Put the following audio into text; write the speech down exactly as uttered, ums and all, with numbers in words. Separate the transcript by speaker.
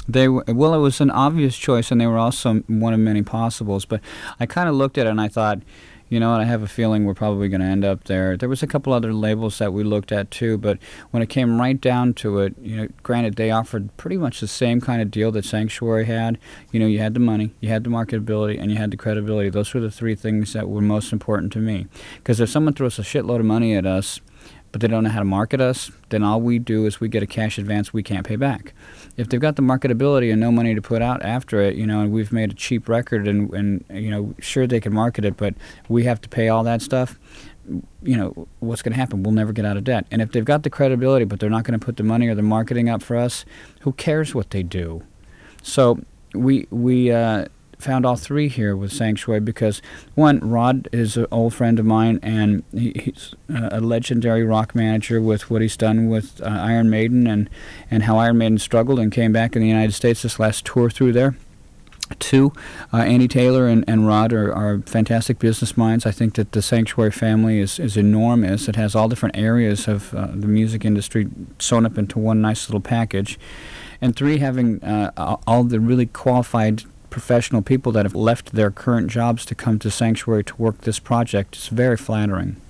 Speaker 1: They were, well, it was an obvious choice, and they were also one of many possibles. But I kind of looked at it and I thought, you know what, I have a feeling we're probably going to end up there. There was a couple other labels that we looked at too, but when it came right down to it, you know, granted they offered pretty much the same kind of deal that Sanctuary had. You know, you had the money, you had the marketability, and you had the credibility. Those were the three things that were most important to me. Because if someone throws a shitload of money at us, but they don't know how to market us, then all we do is we get a cash advance we can't pay back. If they've got the marketability and no money to put out after it, you know, and we've made a cheap record and, and you know, sure they can market it, but we have to pay all that stuff, you know, what's going to happen? We'll never get out of debt. And if they've got the credibility, but they're not going to put the money or the marketing up for us, who cares what they do? So we, we, uh, found all three here with Sanctuary because, one, Rod is an old friend of mine, and he, he's uh, a legendary rock manager with what he's done with uh, Iron Maiden and, and how Iron Maiden struggled and came back in the United States this last tour through there. Two, uh, Andy Taylor and, and Rod are, are fantastic business minds. I think that the Sanctuary family is, is enormous. It has all different areas of uh, the music industry sewn up into one nice little package. And three, having uh, all the really qualified professional people that have left their current jobs to come to Sanctuary to work this project is very flattering.